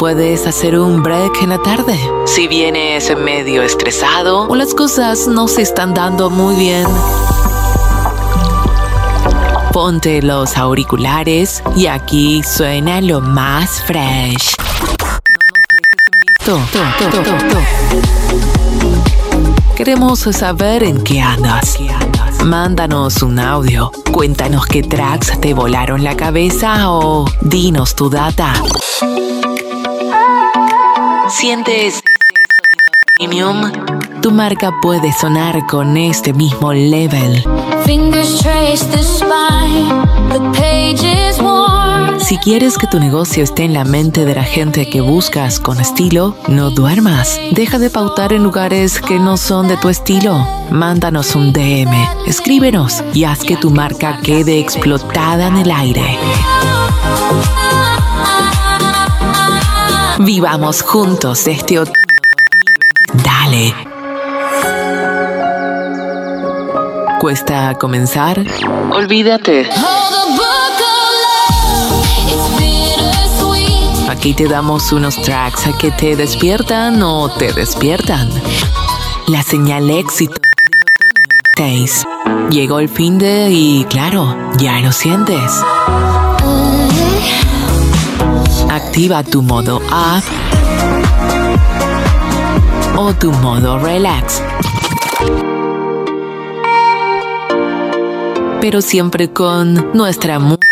puedes hacer un break en la tarde. Si vienes medio estresado o las cosas no se están dando muy bien, ponte los auriculares y aquí suena lo más fresh. No nos dejes en visto. Queremos saber en qué andas. Mándanos un audio. Cuéntanos qué tracks te volaron la cabeza o dinos tu data. ¿Sientes sonido premium? Tu marca puede sonar con este mismo level. Si quieres que tu negocio esté en la mente de la gente que buscas con estilo, no duermas. Deja de pautar en lugares que no son de tu estilo. Mándanos un DM, escríbenos y haz que tu marca quede explotada en el aire. Vivamos juntos este otoño 2020. Dale. ¿Cuesta comenzar? Olvídate. Aquí te damos unos tracks que te despiertan o te despiertan. La señal éxito del otoño 2006. Llegó el fin de y claro, ya lo sientes. Activa tu modo up o tu modo relax. Pero siempre con nuestra música